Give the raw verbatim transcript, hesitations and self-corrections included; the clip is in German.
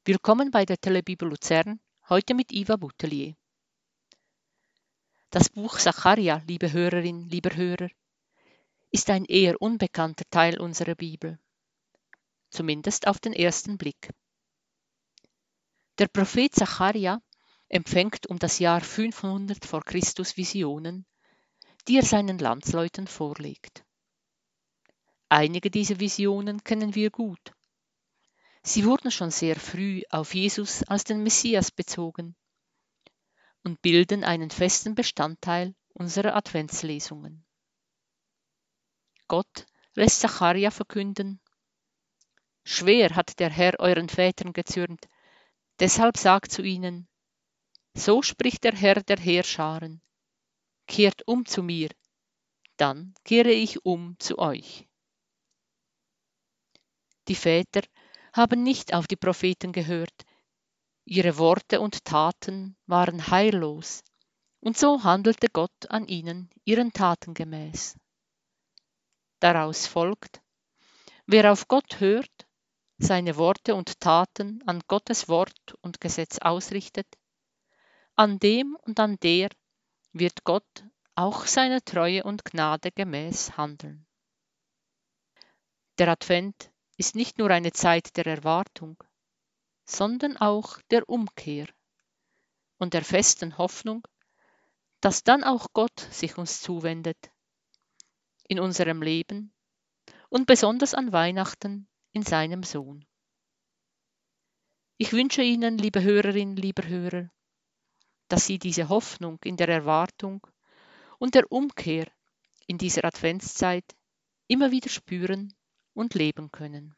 Willkommen bei der Telebibel Luzern, heute mit Iva Boutelier. Das Buch Sacharja, liebe Hörerin, lieber Hörer, ist ein eher unbekannter Teil unserer Bibel, zumindest auf den ersten Blick. Der Prophet Sacharja empfängt um das Jahr fünfhundert vor Christus Visionen, die er seinen Landsleuten vorlegt. Einige dieser Visionen kennen wir gut. Sie wurden schon sehr früh auf Jesus als den Messias bezogen und bilden einen festen Bestandteil unserer Adventslesungen. Gott lässt Sacharja verkünden: Schwer hat der Herr euren Vätern gezürnt, deshalb sagt zu ihnen: So spricht der Herr der Heerscharen: Kehrt um zu mir, dann kehre ich um zu euch. Die Väter haben nicht auf die Propheten gehört, ihre Worte und Taten waren heillos, und so handelte Gott an ihnen ihren Taten gemäß. Daraus folgt: Wer auf Gott hört, seine Worte und Taten an Gottes Wort und Gesetz ausrichtet, an dem und an der wird Gott auch seiner Treue und Gnade gemäß handeln. Der Advent ist nicht nur eine Zeit der Erwartung, sondern auch der Umkehr und der festen Hoffnung, dass dann auch Gott sich uns zuwendet, in unserem Leben und besonders an Weihnachten in seinem Sohn. Ich wünsche Ihnen, liebe Hörerin, lieber Hörer, dass Sie diese Hoffnung in der Erwartung und der Umkehr in dieser Adventszeit immer wieder spüren und leben können.